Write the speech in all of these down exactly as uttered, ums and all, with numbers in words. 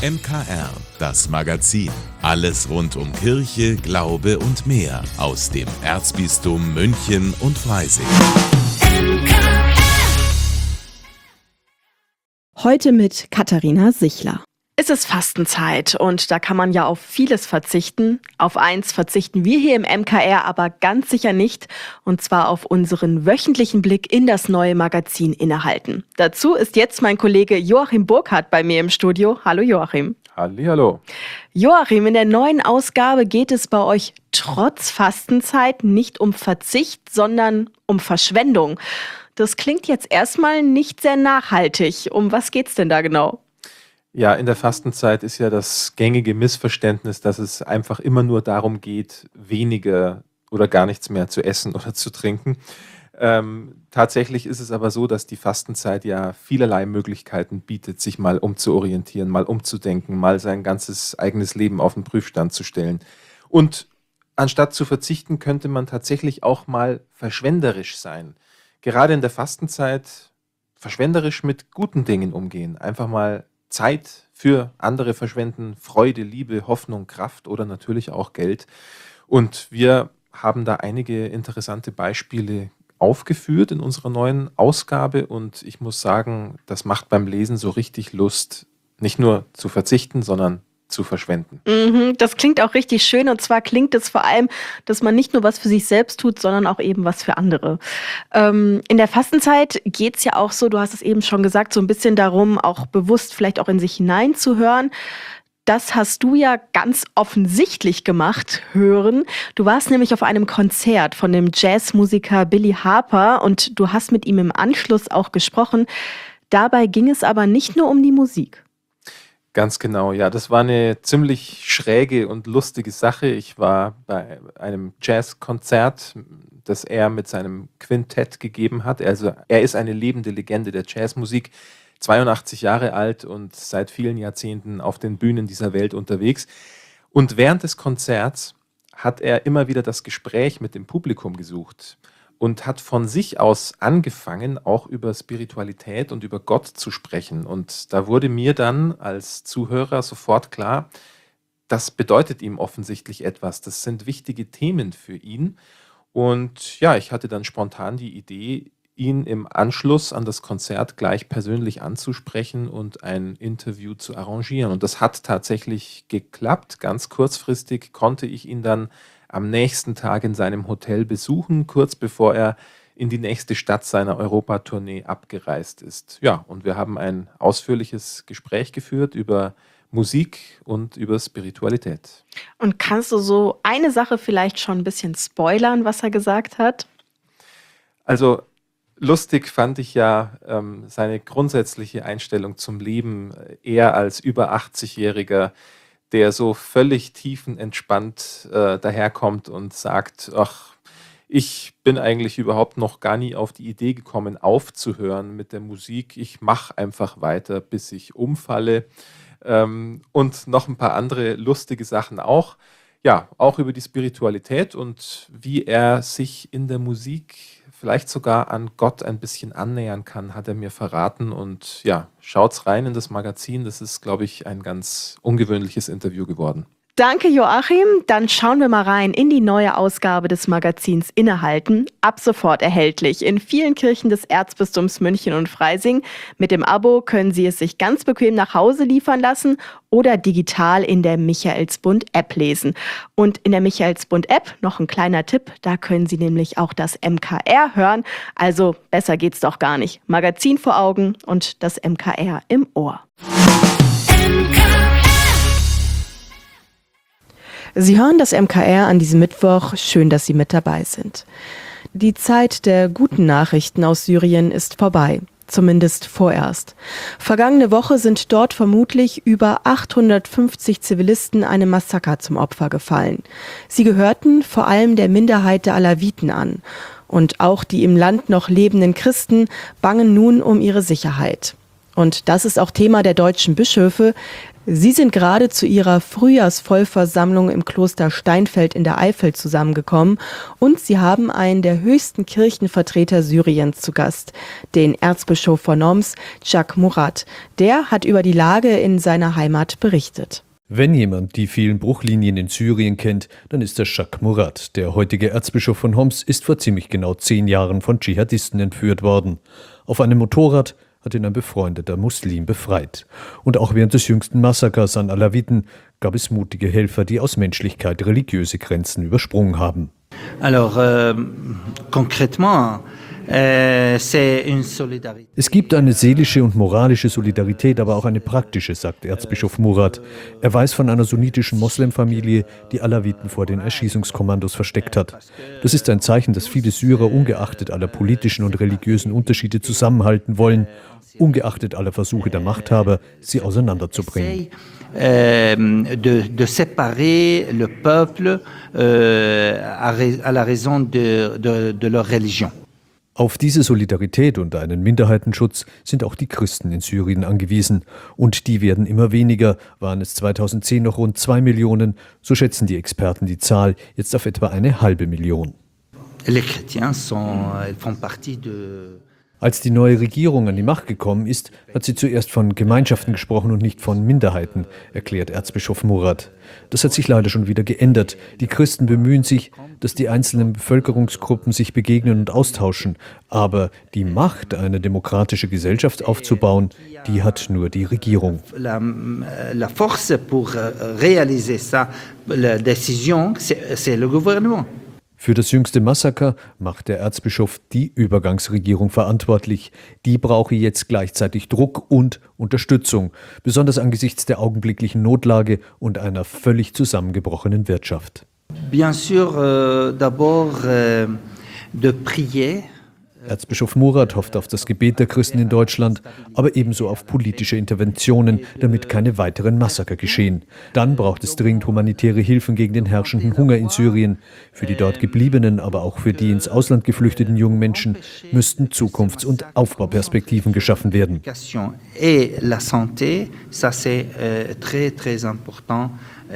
M K R, das Magazin. Alles rund um Kirche, Glaube und mehr aus dem Erzbistum München und Freising. Heute mit Katharina Sichler. Es ist Fastenzeit und da kann man ja auf vieles verzichten. Auf eins verzichten wir hier im M K R aber ganz sicher nicht, und zwar auf unseren wöchentlichen Blick in das neue Magazin Innehalten. Dazu ist jetzt mein Kollege Joachim Burkhardt bei mir im Studio. Hallo Joachim. Hallihallo. Joachim, in der neuen Ausgabe geht es bei euch trotz Fastenzeit nicht um Verzicht, sondern um Verschwendung. Das klingt jetzt erstmal nicht sehr nachhaltig. Um was geht's denn da genau? Ja, in der Fastenzeit ist ja das gängige Missverständnis, dass es einfach immer nur darum geht, weniger oder gar nichts mehr zu essen oder zu trinken. Ähm, tatsächlich ist es aber so, dass die Fastenzeit ja vielerlei Möglichkeiten bietet, sich mal umzuorientieren, mal umzudenken, mal sein ganzes eigenes Leben auf den Prüfstand zu stellen. Und anstatt zu verzichten, könnte man tatsächlich auch mal verschwenderisch sein. Gerade in der Fastenzeit verschwenderisch mit guten Dingen umgehen. Einfach mal Zeit für andere verschwenden, Freude, Liebe, Hoffnung, Kraft oder natürlich auch Geld. Und wir haben da einige interessante Beispiele aufgeführt in unserer neuen Ausgabe. Und ich muss sagen, das macht beim Lesen so richtig Lust, nicht nur zu verzichten, sondern zu verschwenden. Mhm, das klingt auch richtig schön, und zwar klingt es vor allem, dass man nicht nur was für sich selbst tut, sondern auch eben was für andere. Ähm, in der Fastenzeit geht es ja auch so, du hast es eben schon gesagt, so ein bisschen darum, auch bewusst vielleicht auch in sich hineinzuhören. Das hast du ja ganz offensichtlich gemacht, hören. Du warst nämlich auf einem Konzert von dem Jazzmusiker Billy Harper und du hast mit ihm im Anschluss auch gesprochen. Dabei ging es aber nicht nur um die Musik. Ganz genau, ja. Das war eine ziemlich schräge und lustige Sache. Ich war bei einem Jazzkonzert, das er mit seinem Quintett gegeben hat. Also er ist eine lebende Legende der Jazzmusik, zweiundachtzig Jahre alt und seit vielen Jahrzehnten auf den Bühnen dieser Welt unterwegs. Und während des Konzerts hat er immer wieder das Gespräch mit dem Publikum gesucht und hat von sich aus angefangen, auch über Spiritualität und über Gott zu sprechen. Und da wurde mir dann als Zuhörer sofort klar, das bedeutet ihm offensichtlich etwas. Das sind wichtige Themen für ihn. Und ja, ich hatte dann spontan die Idee, ihn im Anschluss an das Konzert gleich persönlich anzusprechen und ein Interview zu arrangieren. Und das hat tatsächlich geklappt. Ganz kurzfristig konnte ich ihn dann am nächsten Tag in seinem Hotel besuchen, kurz bevor er in die nächste Stadt seiner Europatournee abgereist ist. Ja, und wir haben ein ausführliches Gespräch geführt über Musik und über Spiritualität. Und kannst du so eine Sache vielleicht schon ein bisschen spoilern, was er gesagt hat? Also lustig fand ich ja ähm, seine grundsätzliche Einstellung zum Leben, eher als über achtzigjähriger, der so völlig tiefenentspannt äh, daherkommt und sagt, ach, ich bin eigentlich überhaupt noch gar nie auf die Idee gekommen, aufzuhören mit der Musik. Ich mache einfach weiter, bis ich umfalle. Ähm, und noch ein paar andere lustige Sachen auch. Ja, auch über die Spiritualität und wie er sich in der Musik vielleicht sogar an Gott ein bisschen annähern kann, hat er mir verraten. Und ja, schaut's rein in das Magazin. Das ist, glaube ich, ein ganz ungewöhnliches Interview geworden. Danke, Joachim. Dann schauen wir mal rein in die neue Ausgabe des Magazins Innehalten. Ab sofort erhältlich in vielen Kirchen des Erzbistums München und Freising. Mit dem Abo können Sie es sich ganz bequem nach Hause liefern lassen oder digital in der Michaelsbund-App lesen. Und in der Michaelsbund-App noch ein kleiner Tipp, da können Sie nämlich auch das M K R hören. Also besser geht's doch gar nicht. Magazin vor Augen und das M K R im Ohr. Sie hören das M K R an diesem Mittwoch. Schön, dass Sie mit dabei sind. Die Zeit der guten Nachrichten aus Syrien ist vorbei. Zumindest vorerst. Vergangene Woche sind dort vermutlich über achthundertfünfzig Zivilisten einem Massaker zum Opfer gefallen. Sie gehörten vor allem der Minderheit der Alawiten an. Und auch die im Land noch lebenden Christen bangen nun um ihre Sicherheit. Und das ist auch Thema der deutschen Bischöfe. Sie sind gerade zu ihrer Frühjahrsvollversammlung im Kloster Steinfeld in der Eifel zusammengekommen und sie haben einen der höchsten Kirchenvertreter Syriens zu Gast, den Erzbischof von Homs, Chak Murad. Der hat über die Lage in seiner Heimat berichtet. Wenn jemand die vielen Bruchlinien in Syrien kennt, dann ist das Chak Murad. Der heutige Erzbischof von Homs ist vor ziemlich genau zehn Jahren von Dschihadisten entführt worden. Auf einem Motorrad hat ihn ein befreundeter Muslim befreit. Und auch während des jüngsten Massakers an Alawiten gab es mutige Helfer, die aus Menschlichkeit religiöse Grenzen übersprungen haben. Alors, euh, concrètement, euh, c'est une solidarité. Es gibt eine seelische und moralische Solidarität, aber auch eine praktische, sagt Erzbischof Murad. Er weiß von einer sunnitischen Moslemfamilie, die Alawiten vor den Erschießungskommandos versteckt hat. Das ist ein Zeichen, dass viele Syrer ungeachtet aller politischen und religiösen Unterschiede zusammenhalten wollen, ungeachtet aller Versuche der Machthaber, sie auseinanderzubringen. De, de séparer le peuple euh, à la raison de, de, de leur religion. Auf diese Solidarität und einen Minderheitenschutz sind auch die Christen in Syrien angewiesen. Und die werden immer weniger, waren es zweitausendzehn noch rund zwei Millionen, so schätzen die Experten die Zahl jetzt auf etwa eine halbe Million. Les chrétiens sont, ils font partie de Als die neue Regierung an die Macht gekommen ist, hat sie zuerst von Gemeinschaften gesprochen und nicht von Minderheiten, erklärt Erzbischof Murad. Das hat sich leider schon wieder geändert. Die Christen bemühen sich, dass die einzelnen Bevölkerungsgruppen sich begegnen und austauschen. Aber die Macht, eine demokratische Gesellschaft aufzubauen, die hat nur die Regierung. La, la force pour réaliser ça, la décision, c'est, c'est le gouvernement. Für das jüngste Massaker macht der Erzbischof die Übergangsregierung verantwortlich. Die brauche jetzt gleichzeitig Druck und Unterstützung, besonders angesichts der augenblicklichen Notlage und einer völlig zusammengebrochenen Wirtschaft. Bien sûr, euh, d'abord euh, de prier. Erzbischof Murad hofft auf das Gebet der Christen in Deutschland, aber ebenso auf politische Interventionen, damit keine weiteren Massaker geschehen. Dann braucht es dringend humanitäre Hilfen gegen den herrschenden Hunger in Syrien. Für die dort gebliebenen, aber auch für die ins Ausland geflüchteten jungen Menschen müssten Zukunfts- und Aufbauperspektiven geschaffen werden. Et la santé, ça c'est très très important.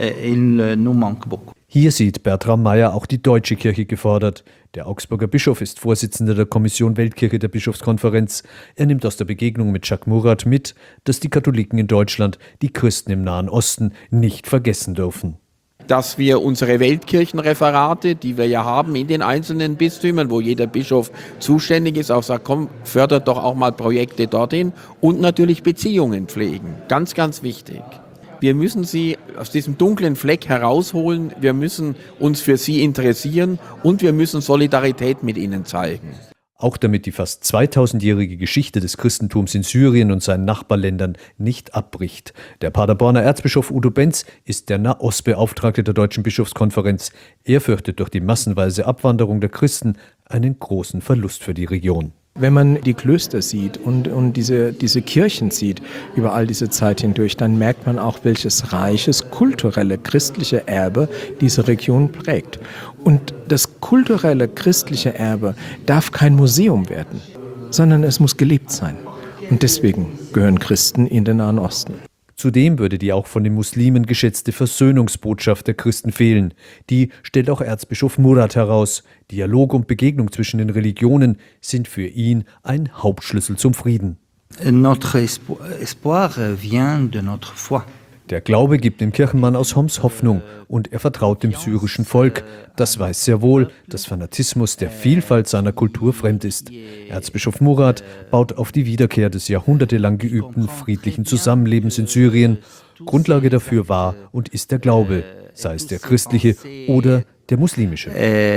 Il nous manque beaucoup. Hier sieht Bertram Meyer auch die deutsche Kirche gefordert. Der Augsburger Bischof ist Vorsitzender der Kommission Weltkirche der Bischofskonferenz. Er nimmt aus der Begegnung mit Chak Murad mit, dass die Katholiken in Deutschland die Christen im Nahen Osten nicht vergessen dürfen. Dass wir unsere Weltkirchenreferate, die wir ja haben in den einzelnen Bistümern, wo jeder Bischof zuständig ist, auch sagt, komm, fördert doch auch mal Projekte dorthin und natürlich Beziehungen pflegen. Ganz, ganz wichtig. Wir müssen sie aus diesem dunklen Fleck herausholen, wir müssen uns für sie interessieren und wir müssen Solidarität mit ihnen zeigen. Auch damit die fast zweitausendjährige Geschichte des Christentums in Syrien und seinen Nachbarländern nicht abbricht. Der Paderborner Erzbischof Udo Benz ist der Nahostbeauftragte der Deutschen Bischofskonferenz. Er fürchtet durch die massenweise Abwanderung der Christen einen großen Verlust für die Region. Wenn man die Klöster sieht und, und diese, diese Kirchen sieht über all diese Zeit hindurch, dann merkt man auch, welches reiches, kulturelle, christliche Erbe diese Region prägt. Und das kulturelle, christliche Erbe darf kein Museum werden, sondern es muss gelebt sein. Und deswegen gehören Christen in den Nahen Osten. Zudem würde die auch von den Muslimen geschätzte Versöhnungsbotschaft der Christen fehlen. Die stellt auch Erzbischof Murad heraus. Dialog und Begegnung zwischen den Religionen sind für ihn ein Hauptschlüssel zum Frieden. Notre espoir vient de notre foi. Der Glaube gibt dem Kirchenmann aus Homs Hoffnung und er vertraut dem syrischen Volk. Das weiß sehr wohl, dass Fanatismus der Vielfalt seiner Kultur fremd ist. Erzbischof Murad baut auf die Wiederkehr des jahrhundertelang geübten friedlichen Zusammenlebens in Syrien. Grundlage dafür war und ist der Glaube, sei es der christliche oder der muslimische.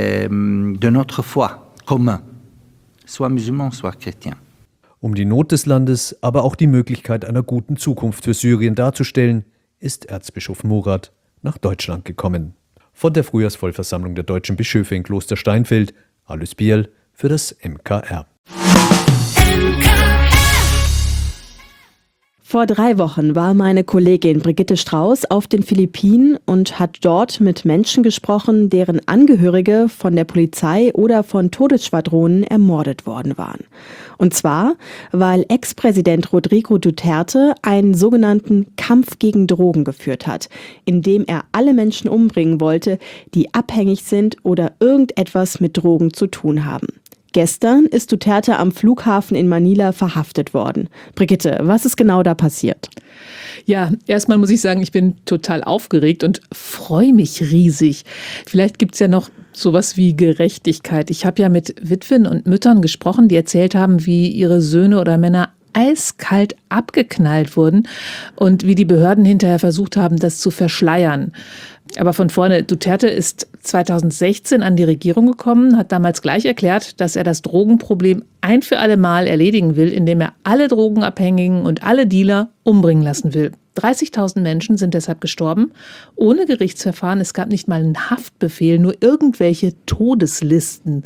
De notre foi commun, soit musulman, soit chrétien. Um die Not des Landes, aber auch die Möglichkeit einer guten Zukunft für Syrien darzustellen, ist Erzbischof Murad nach Deutschland gekommen. Von der Frühjahrsvollversammlung der deutschen Bischöfe in Kloster Steinfeld, Alois Bierl für das M K R. Vor drei Wochen war meine Kollegin Brigitte Strauß auf den Philippinen und hat dort mit Menschen gesprochen, deren Angehörige von der Polizei oder von Todesschwadronen ermordet worden waren. Und zwar, weil Ex-Präsident Rodrigo Duterte einen sogenannten Kampf gegen Drogen geführt hat, indem er alle Menschen umbringen wollte, die abhängig sind oder irgendetwas mit Drogen zu tun haben. Gestern ist Duterte am Flughafen in Manila verhaftet worden. Brigitte, was ist genau da passiert? Ja, erstmal muss ich sagen, ich bin total aufgeregt und freue mich riesig. Vielleicht gibt's ja noch sowas wie Gerechtigkeit. Ich habe ja mit Witwen und Müttern gesprochen, die erzählt haben, wie ihre Söhne oder Männer eiskalt abgeknallt wurden und wie die Behörden hinterher versucht haben, das zu verschleiern. Aber von vorne, Duterte ist zweitausendsechzehn an die Regierung gekommen, hat damals gleich erklärt, dass er das Drogenproblem ein für alle Mal erledigen will, indem er alle Drogenabhängigen und alle Dealer umbringen lassen will. dreißigtausend Menschen sind deshalb gestorben, ohne Gerichtsverfahren. Es gab nicht mal einen Haftbefehl, nur irgendwelche Todeslisten.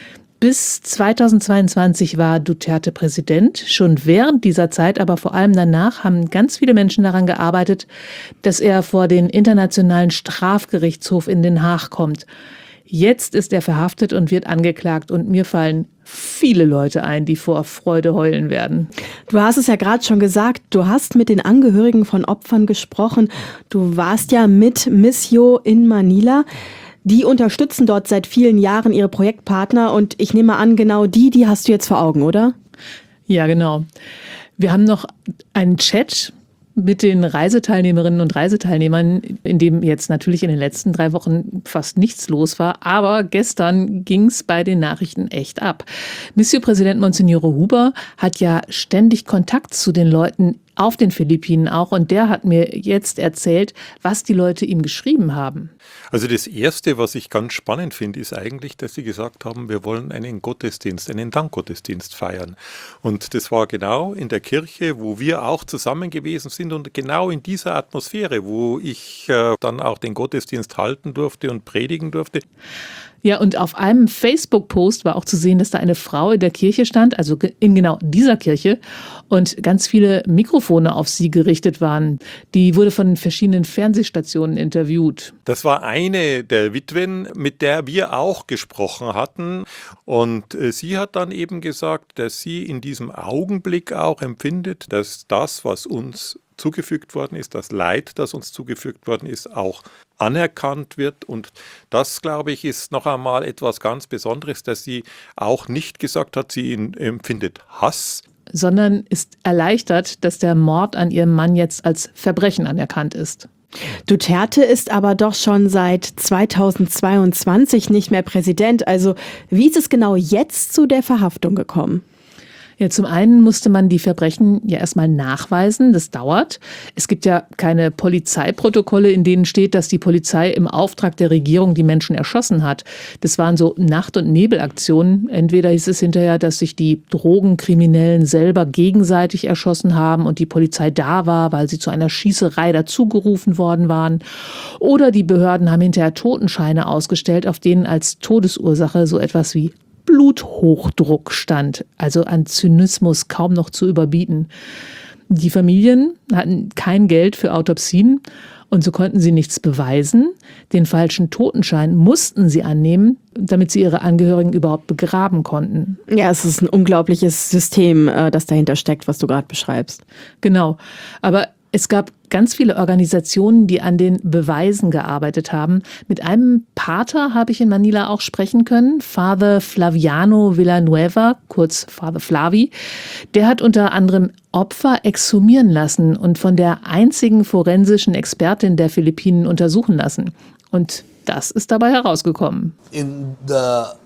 Bis zweitausendzweiundzwanzig war Duterte Präsident. Schon während dieser Zeit, aber vor allem danach, haben ganz viele Menschen daran gearbeitet, dass er vor den Internationalen Strafgerichtshof in Den Haag kommt. Jetzt ist er verhaftet und wird angeklagt und mir fallen viele Leute ein, die vor Freude heulen werden. Du hast es ja gerade schon gesagt, du hast mit den Angehörigen von Opfern gesprochen. Du warst ja mit Missio in Manila. Die unterstützen dort seit vielen Jahren ihre Projektpartner und ich nehme an, genau die, die hast du jetzt vor Augen, oder? Ja, genau. Wir haben noch einen Chat mit den Reiseteilnehmerinnen und Reiseteilnehmern, in dem jetzt natürlich in den letzten drei Wochen fast nichts los war. Aber gestern ging es bei den Nachrichten echt ab. Missio-Präsident Monsignore Huber hat ja ständig Kontakt zu den Leuten auf den Philippinen auch. Und der hat mir jetzt erzählt, was die Leute ihm geschrieben haben. Also das Erste, was ich ganz spannend finde, ist eigentlich, dass sie gesagt haben, wir wollen einen Gottesdienst, einen Dankgottesdienst feiern. Und das war genau in der Kirche, wo wir auch zusammen gewesen sind und genau in dieser Atmosphäre, wo ich äh, dann auch den Gottesdienst halten durfte und predigen durfte. Ja, und auf einem Facebook-Post war auch zu sehen, dass da eine Frau in der Kirche stand, also in genau dieser Kirche, und ganz viele Mikrofone auf sie gerichtet waren. Die wurde von verschiedenen Fernsehstationen interviewt. Das war eine der Witwen, mit der wir auch gesprochen hatten. Und äh, sie hat dann eben gesagt, dass sie in diesem Augenblick auch empfindet, dass das, was uns zugefügt worden ist, das Leid, das uns zugefügt worden ist, auch anerkannt wird. Und das, glaube ich, ist noch einmal etwas ganz Besonderes, dass sie auch nicht gesagt hat, sie empfindet Hass, sondern ist erleichtert, dass der Mord an ihrem Mann jetzt als Verbrechen anerkannt ist. Duterte ist aber doch schon seit zweitausendzweiundzwanzig nicht mehr Präsident. Also wie ist es genau jetzt zu der Verhaftung gekommen? Ja, zum einen musste man die Verbrechen ja erstmal nachweisen. Das dauert. Es gibt ja keine Polizeiprotokolle, in denen steht, dass die Polizei im Auftrag der Regierung die Menschen erschossen hat. Das waren so Nacht- und Nebelaktionen. Entweder hieß es hinterher, dass sich die Drogenkriminellen selber gegenseitig erschossen haben und die Polizei da war, weil sie zu einer Schießerei dazugerufen worden waren. Oder die Behörden haben hinterher Totenscheine ausgestellt, auf denen als Todesursache so etwas wie Bluthochdruck stand, also an Zynismus kaum noch zu überbieten. Die Familien hatten kein Geld für Autopsien und so konnten sie nichts beweisen. Den falschen Totenschein mussten sie annehmen, damit sie ihre Angehörigen überhaupt begraben konnten. Ja, es ist ein unglaubliches System, das dahinter steckt, was du gerade beschreibst. Genau, aber es gab ganz viele Organisationen, die an den Beweisen gearbeitet haben. Mit einem Pater habe ich in Manila auch sprechen können, Father Flaviano Villanueva, kurz Father Flavi. Der hat unter anderem Opfer exhumieren lassen und von der einzigen forensischen Expertin der Philippinen untersuchen lassen. Und das ist dabei herausgekommen. In the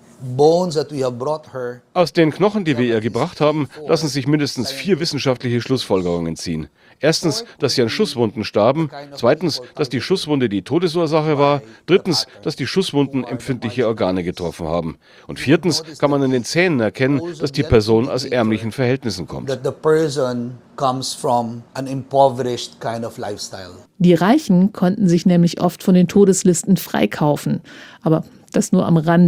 Aus den Knochen, die wir ihr gebracht haben, lassen sich mindestens vier wissenschaftliche Schlussfolgerungen ziehen. Erstens, dass sie an Schusswunden starben. Zweitens, dass die Schusswunde die Todesursache war. Drittens, dass die Schusswunden empfindliche Organe getroffen haben. Und viertens kann man an den Zähnen erkennen, dass die Person aus ärmlichen Verhältnissen kommt. Die Reichen konnten sich nämlich oft von den Todeslisten freikaufen. Aber das nur am Rande.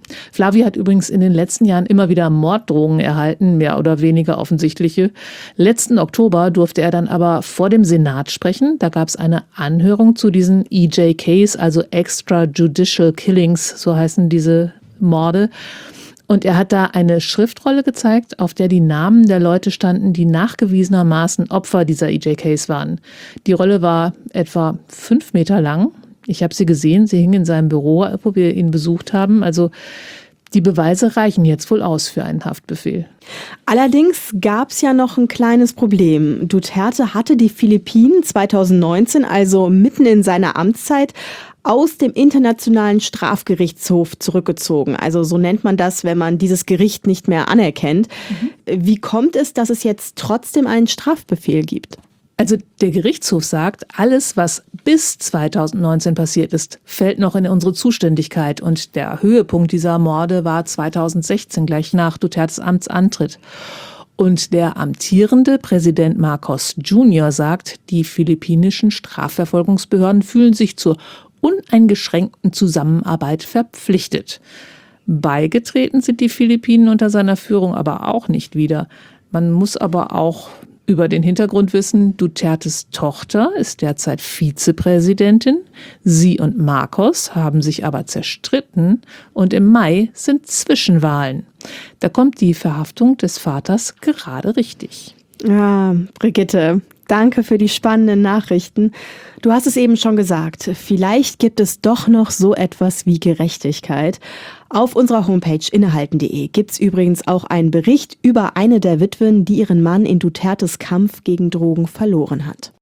Flavi hat übrigens in den letzten Jahren immer wieder Morddrohungen erhalten, mehr oder weniger offensichtliche. Letzten Oktober durfte er dann aber vor dem Senat sprechen. Da gab es eine Anhörung zu diesen E J Ks, also Extrajudicial Killings, so heißen diese Morde. Und er hat da eine Schriftrolle gezeigt, auf der die Namen der Leute standen, die nachgewiesenermaßen Opfer dieser E J Ks waren. Die Rolle war etwa fünf Meter lang. Ich habe sie gesehen, sie hing in seinem Büro, wo wir ihn besucht haben. Also die Beweise reichen jetzt wohl aus für einen Haftbefehl. Allerdings gab es ja noch ein kleines Problem. Duterte hatte die Philippinen zweitausendneunzehn, also mitten in seiner Amtszeit, aus dem Internationalen Strafgerichtshof zurückgezogen. Also so nennt man das, wenn man dieses Gericht nicht mehr anerkennt. Mhm. Wie kommt es, dass es jetzt trotzdem einen Strafbefehl gibt? Also der Gerichtshof sagt, alles, was bis zweitausendneunzehn passiert ist, fällt noch in unsere Zuständigkeit. Und der Höhepunkt dieser Morde war zweitausendsechzehn, gleich nach Dutertes Amtsantritt. Und der amtierende Präsident Marcos Junior sagt, die philippinischen Strafverfolgungsbehörden fühlen sich zur uneingeschränkten Zusammenarbeit verpflichtet. Beigetreten sind die Philippinen unter seiner Führung aber auch nicht wieder. Man muss aber auch über den Hintergrund wissen, Dutertes Tochter ist derzeit Vizepräsidentin. Sie und Marcos haben sich aber zerstritten und im Mai sind Zwischenwahlen. Da kommt die Verhaftung des Vaters gerade richtig. Ja, Brigitte, danke für die spannenden Nachrichten. Du hast es eben schon gesagt, vielleicht gibt es doch noch so etwas wie Gerechtigkeit. Auf unserer Homepage innehalten punkt de gibt's übrigens auch einen Bericht über eine der Witwen, die ihren Mann in Dutertes Kampf gegen Drogen verloren hat.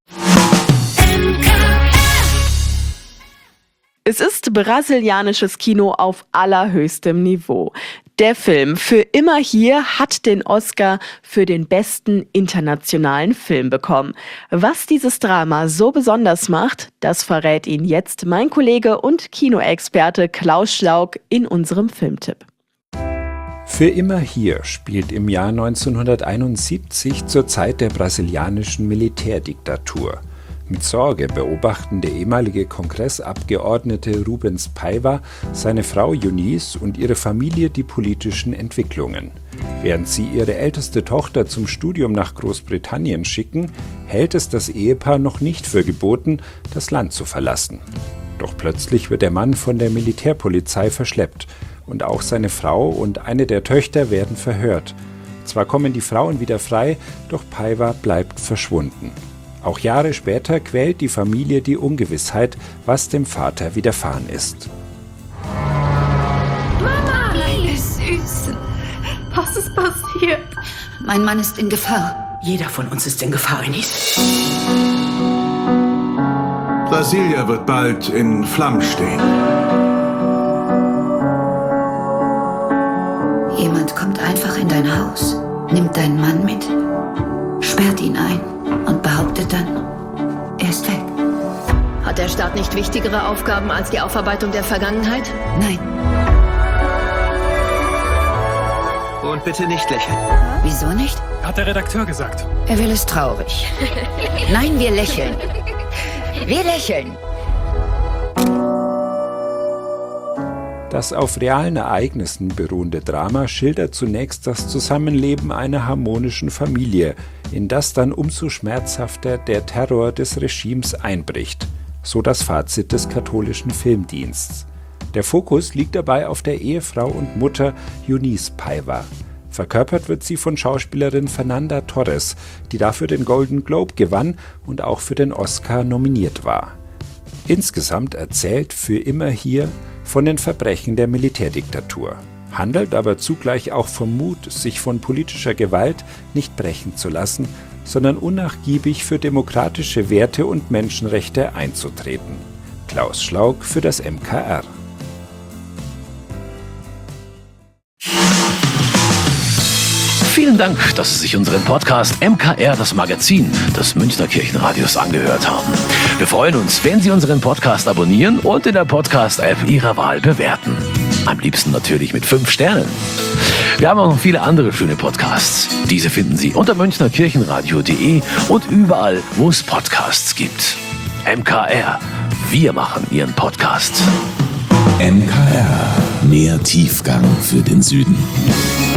Es ist brasilianisches Kino auf allerhöchstem Niveau. Der Film Für immer hier hat den Oscar für den besten internationalen Film bekommen. Was dieses Drama so besonders macht, das verrät Ihnen jetzt mein Kollege und Kinoexperte Klaus Schlauk in unserem Filmtipp. Für immer hier spielt im Jahr neunzehnhunderteinundsiebzig zur Zeit der brasilianischen Militärdiktatur. Mit Sorge beobachten der ehemalige Kongressabgeordnete Rubens Paiva, seine Frau Eunice und ihre Familie die politischen Entwicklungen. Während sie ihre älteste Tochter zum Studium nach Großbritannien schicken, hält es das Ehepaar noch nicht für geboten, das Land zu verlassen. Doch plötzlich wird der Mann von der Militärpolizei verschleppt und auch seine Frau und eine der Töchter werden verhört. Zwar kommen die Frauen wieder frei, doch Paiva bleibt verschwunden. Auch Jahre später quält die Familie die Ungewissheit, was dem Vater widerfahren ist. Mama, meine Süße, was ist passiert? Mein Mann ist in Gefahr. Jeder von uns ist in Gefahr, Eunice. Brasilia wird bald in Flammen stehen. Jemand kommt einfach in dein Haus, nimmt deinen Mann mit, sperrt ihn ein und behauptet dann, er ist weg. Hat der Staat nicht wichtigere Aufgaben als die Aufarbeitung der Vergangenheit? Nein. Und bitte nicht lächeln. Wieso nicht? Hat der Redakteur gesagt. Er will es traurig. Nein, wir lächeln. Wir lächeln. Das auf realen Ereignissen beruhende Drama schildert zunächst das Zusammenleben einer harmonischen Familie, in das dann umso schmerzhafter der Terror des Regimes einbricht, so das Fazit des katholischen Filmdienstes. Der Fokus liegt dabei auf der Ehefrau und Mutter Eunice Paiva. Verkörpert wird sie von Schauspielerin Fernanda Torres, die dafür den Golden Globe gewann und auch für den Oscar nominiert war. Insgesamt erzählt Für immer hier von den Verbrechen der Militärdiktatur, handelt aber zugleich auch vom Mut, sich von politischer Gewalt nicht brechen zu lassen, sondern unnachgiebig für demokratische Werte und Menschenrechte einzutreten. Klaus Schlauk für das M K R. Vielen Dank, dass Sie sich unseren Podcast M K R, das Magazin des Münchner Kirchenradios, angehört haben. Wir freuen uns, wenn Sie unseren Podcast abonnieren und in der Podcast-App Ihrer Wahl bewerten. Am liebsten natürlich mit fünf Sternen. Wir haben auch noch viele andere schöne Podcasts. Diese finden Sie unter münchner kirchenradio punkt de und überall, wo es Podcasts gibt. M K R, wir machen Ihren Podcast. M K R Mehr Tiefgang für den Süden.